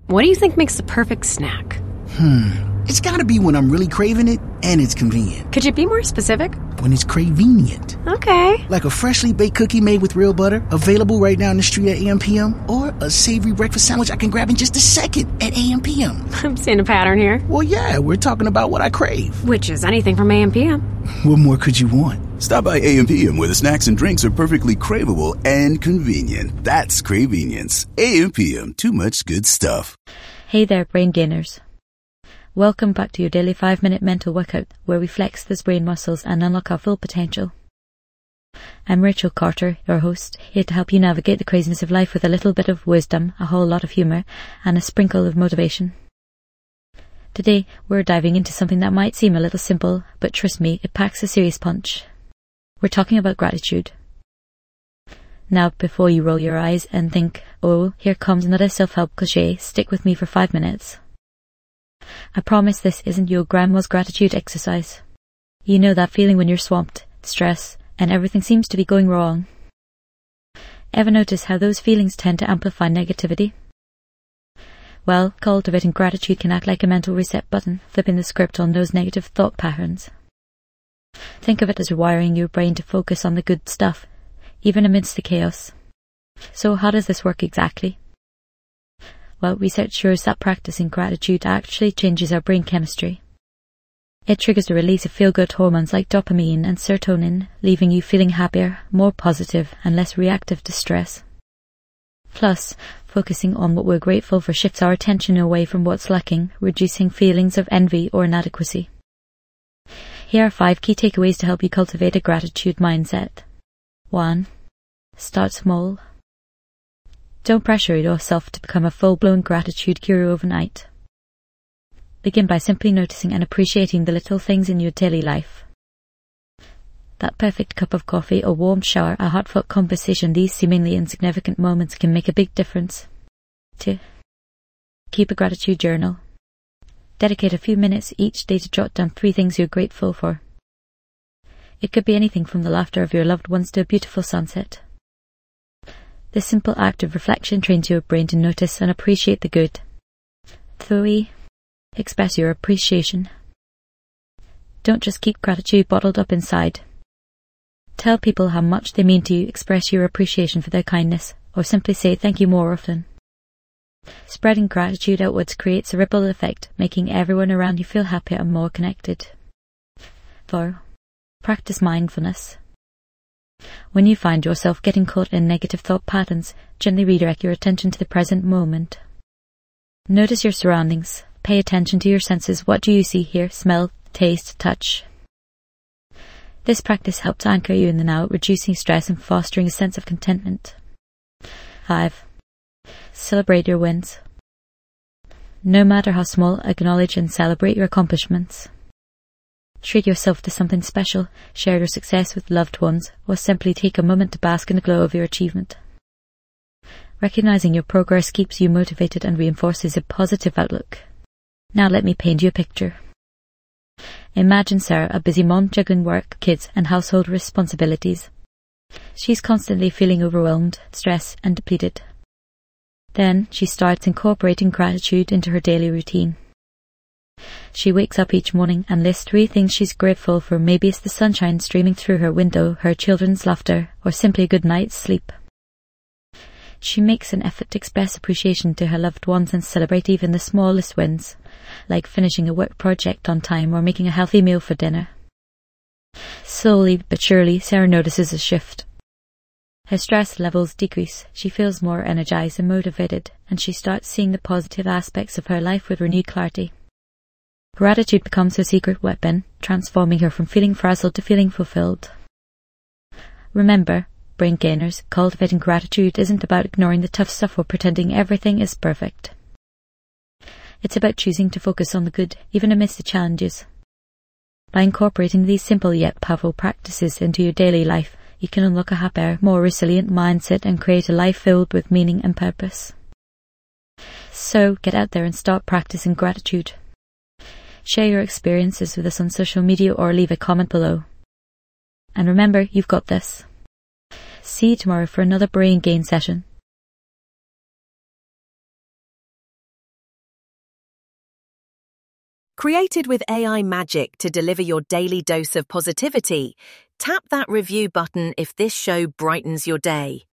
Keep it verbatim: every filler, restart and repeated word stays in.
What do you think makes the perfect snack? Hmm. It's gotta be when I'm really craving it and it's convenient. Could you be more specific? When it's cravenient. Okay. Like a freshly baked cookie made with real butter, available right now in the street at A M P M, or a savory breakfast sandwich I can grab in just a second at A M P M. I'm seeing a pattern here. Well, yeah, we're talking about what I crave. Which is anything from A M P M. What more could you want? Stop by A M P M where the snacks and drinks are perfectly craveable and convenient. That's Cravenience. A M P M, too much good stuff. Hey there, brain gainers. Welcome back to your daily five minute mental workout where we flex those brain muscles and unlock our full potential. I'm Rachel Carter, your host, here to help you navigate the craziness of life with a little bit of wisdom, a whole lot of humour, and a sprinkle of motivation. Today, we're diving into something that might seem a little simple, but trust me, it packs a serious punch. We're talking about gratitude. Now, before you roll your eyes and think, oh, here comes another self-help cliché, stick with me for five minutes. I promise this isn't your grandma's gratitude exercise. You know that feeling when you're swamped, stressed, and everything seems to be going wrong. Ever notice how those feelings tend to amplify negativity? Well, cultivating gratitude can act like a mental reset button, flipping the script on those negative thought patterns. Think of it as rewiring your brain to focus on the good stuff, even amidst the chaos. So how does this work exactly? Well, research shows that practicing gratitude actually changes our brain chemistry. It triggers the release of feel-good hormones like dopamine and serotonin, leaving you feeling happier, more positive, and less reactive to stress. Plus, focusing on what we're grateful for shifts our attention away from what's lacking, reducing feelings of envy or inadequacy. Here are five key takeaways to help you cultivate a gratitude mindset. one. Start small. Don't pressure yourself to become a full-blown gratitude guru overnight. Begin by simply noticing and appreciating the little things in your daily life. That perfect cup of coffee, a warm shower, a heartfelt conversation, these seemingly insignificant moments can make a big difference. two. Keep a gratitude journal. Dedicate a few minutes each day to jot down three things you're grateful for. It could be anything from the laughter of your loved ones to a beautiful sunset. This simple act of reflection trains your brain to notice and appreciate the good. three. Express your appreciation. Don't just keep gratitude bottled up inside. Tell people how much they mean to you, express your appreciation for their kindness, or simply say thank you more often. Spreading gratitude outwards creates a ripple effect, making everyone around you feel happier and more connected. four. Practice mindfulness. When you find yourself getting caught in negative thought patterns, gently redirect your attention to the present moment. Notice your surroundings. Pay attention to your senses. What do you see, hear, smell, taste, touch? This practice helps anchor you in the now, reducing stress and fostering a sense of contentment. five. Celebrate your wins. No matter how small, acknowledge and celebrate your accomplishments. Treat yourself to something special, share your success with loved ones, or simply take a moment to bask in the glow of your achievement. Recognizing your progress keeps you motivated and reinforces a positive outlook. Now let me paint you a picture. Imagine Sarah, a busy mom juggling work, kids, and household responsibilities. She's constantly feeling overwhelmed, stressed, and depleted. Then she starts incorporating gratitude into her daily routine. She wakes up each morning and lists three things she's grateful for. Maybe it's the sunshine streaming through her window, her children's laughter, or simply a good night's sleep. She makes an effort to express appreciation to her loved ones and celebrate even the smallest wins, like finishing a work project on time or making a healthy meal for dinner. Slowly but surely, Sarah notices a shift. Her stress levels decrease, she feels more energized and motivated, and she starts seeing the positive aspects of her life with renewed clarity. Gratitude becomes her secret weapon, transforming her from feeling frazzled to feeling fulfilled. Remember, brain gainers, cultivating gratitude isn't about ignoring the tough stuff or pretending everything is perfect. It's about choosing to focus on the good, even amidst the challenges. By incorporating these simple yet powerful practices into your daily life, you can unlock a happier, more resilient mindset and create a life filled with meaning and purpose. So, get out there and start practicing gratitude. Share your experiences with us on social media or leave a comment below. And remember, you've got this. See you tomorrow for another brain gain session. Created with A I magic to deliver your daily dose of positivity, tap that review button if this show brightens your day.